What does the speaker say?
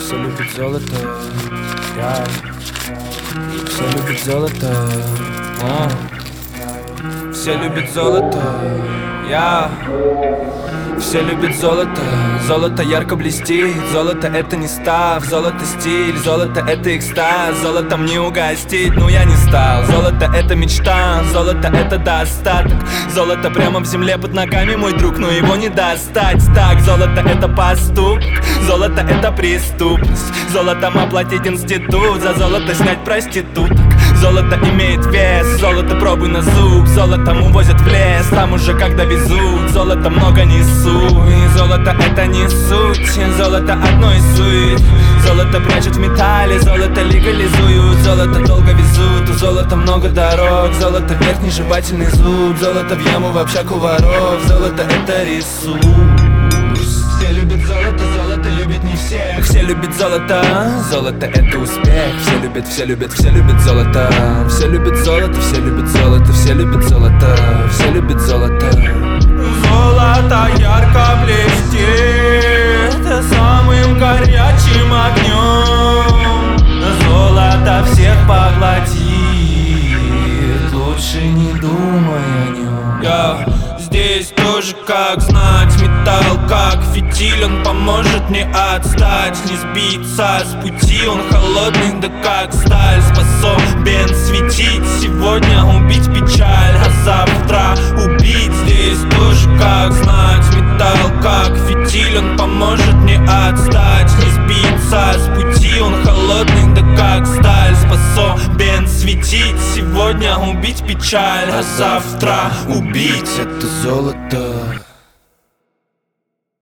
Все любят золото, я. Все любят золото, все любят золото, я. Все любят золото, золото ярко блестит. Золото это не став, золото стиль. Золото это экстаз, золотом не угостить, но я не стал. Золото это мечта, золото это достаток. Золото прямо в земле под ногами, мой друг, но его не достать. Так, золото это поступок, золото это преступность. Золотом оплатить институт, за золото снять проституток. Золото имеет вес, золото пробуй на зуб. Золотом увозят в лес, там уже когда везут. Золото много несу, и золото это не суть. Золото одно из сует. Золото прячут в металле, золото легализуют. Золото долго везут, у золота много дорог. Золото верхний жевательный зуб. Золото в яму в общаку воров. Золото это ресурс. Все любят золото, золото любит не всех. Все любят золото, золото это успех. Все любят, все любят, все любят золото. Все любят золото, все любят золото. Все любят золото, все любят золото. Золото ярко блестит самым горячим огнем. Золото всех поглотит, лучше не думай о нем. Здесь тоже как знать, металл как фитиль. Он поможет мне отстать, не сбиться с пути. Он холодный, да как сталь, способен светить. Сегодня убить печаль, а завтра убить. Здесь тоже как знать, металл как фитиль. Он поможет мне отстать, не сбиться с пути. Он холодный, да как сталь, способен светить. Сегодня убить печаль, а завтра убить. Это золото.